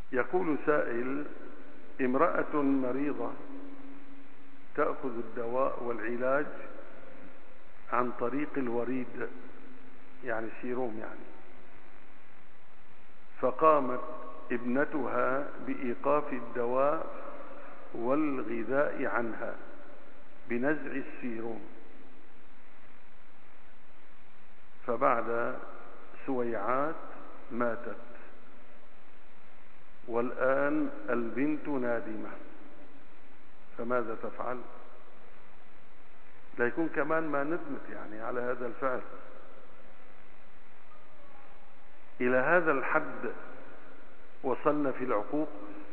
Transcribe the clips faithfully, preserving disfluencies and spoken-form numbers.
يقول سائل: امرأة مريضة تأخذ الدواء والعلاج عن طريق الوريد، يعني سيروم يعني، فقامت ابنتها بإيقاف الدواء والغذاء عنها بنزع السيروم، فبعد سويعات ماتت، والآن البنت نادمة، فماذا تفعل؟ لا يكون كمان ما ندمت يعني على هذا الفعل. إلى هذا الحد وصلنا في العقوق،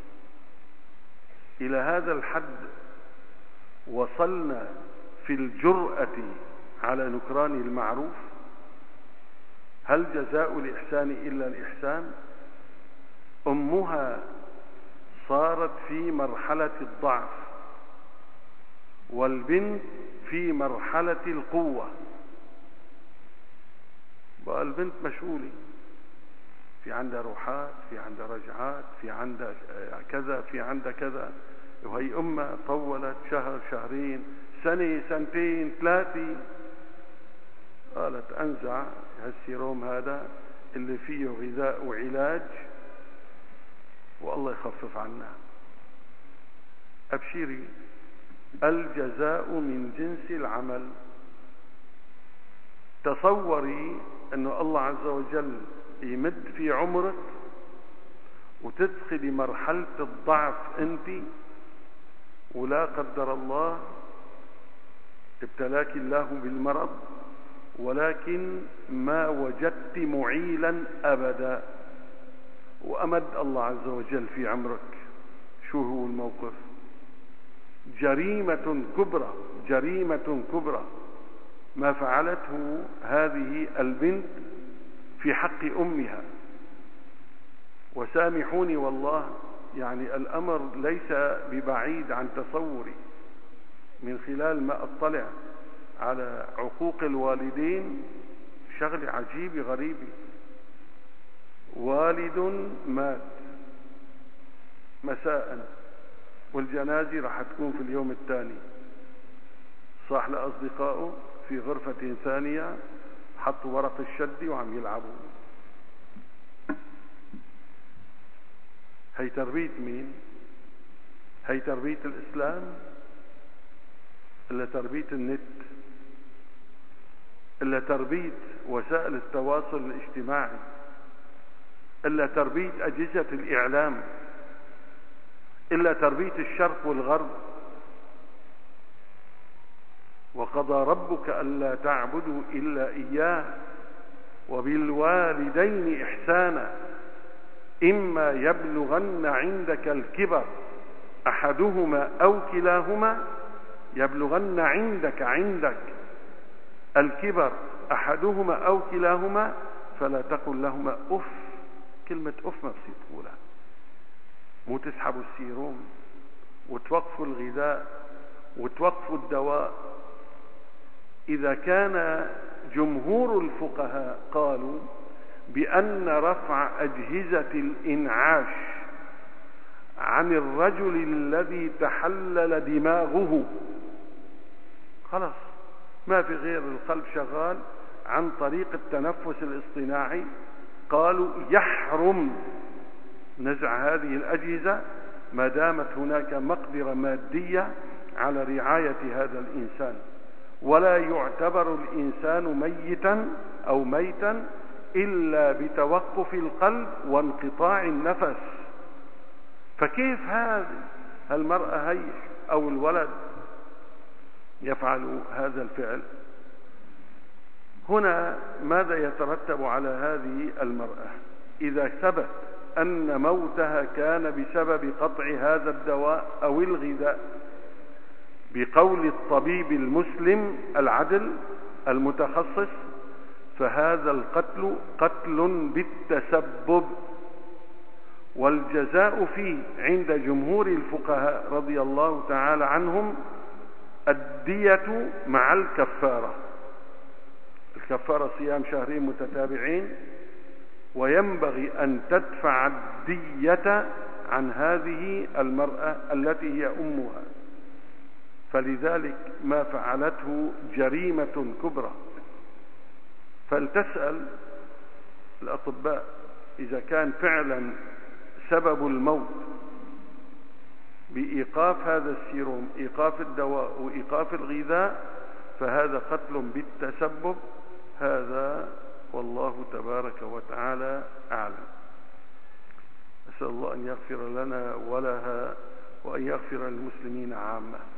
إلى هذا الحد وصلنا في الجرأة على نكران المعروف. هل جزاء الإحسان إلا الإحسان؟ أمها صارت في مرحلة الضعف، والبنت في مرحلة القوة. بقى البنت مشغولة، في عندها روحات، في عندها رجعات، في عندها كذا، في عندها كذا، وهي أمها طولت شهر شهرين سنة سنتين ثلاثة. قالت أنزع هالسيروم هذا اللي فيه غذاء وعلاج والله يخفف عنا. أبشري، الجزاء من جنس العمل. تصوري أنه الله عز وجل يمد في عمرك وتدخلي مرحلة الضعف أنت، ولا قدر الله ابتلاك الله بالمرض، ولكن ما وجدت معيلا أبدا، وأمد الله عز وجل في عمرك. شو هو الموقف؟ جريمة كبرى، جريمة كبرى ما فعلته هذه البنت في حق أمها. وسامحوني والله، يعني الأمر ليس ببعيد عن تصوري من خلال ما أطلع على عقوق الوالدين. شغلة عجيبة غريبة، والد مات مساء والجنازة راح تكون في اليوم الثاني، صاح لأصدقائه في غرفة ثانية، حطوا ورق الشد وعم يلعبوا. هي تربية مين؟ هي تربية الإسلام إلا تربية النت، إلا تربية وسائل التواصل الاجتماعي، إلا تربية أجهزة الإعلام، إلا تربية الشرق والغرب. وقضى ربك ألا تعبدوا إلا إياه وبالوالدين إحسانا إما يبلغن عندك الكبر أحدهما أو كلاهما، يبلغن عندك عندك الكبر أحدهما أو كلاهما فلا تقل لهما أف. كلمة أف ما بصير تقولها. مو تسحبوا السيروم وتوقفوا الغذاء وتوقفوا الدواء. إذا كان جمهور الفقهاء قالوا بأن رفع أجهزة الإنعاش عن الرجل الذي تحلل دماغه، خلاص ما في غير القلب شغال عن طريق التنفس الاصطناعي، قالوا يحرم نزع هذه الأجهزة ما دامت هناك مقدرة مادية على رعاية هذا الإنسان، ولا يعتبر الإنسان ميتا أو ميتا إلا بتوقف القلب وانقطاع النفس. فكيف هذه المرأة هي أو الولد يفعل هذا الفعل؟ هنا ماذا يترتب على هذه المرأة إذا ثبت أن موتها كان بسبب قطع هذا الدواء أو الغذاء؟ بقول الطبيب المسلم العدل المتخصص، فهذا القتل قتل بالتسبب، والجزاء فيه عند جمهور الفقهاء رضي الله تعالى عنهم الدية مع الكفارة. الكفارة صيام شهرين متتابعين وينبغي أن تدفع الدية عن هذه المرأة التي هي أمها، فلذلك ما فعلته جريمة كبرى. فلتسأل الأطباء إذا كان فعلا سبب الموت بإيقاف هذا السيروم، إيقاف الدواء وإيقاف الغذاء، فهذا قتل بالتسبب. هذا والله تبارك وتعالى أعلم. أسأل الله أن يغفر لنا ولها وأن يغفر للمسلمين عامة.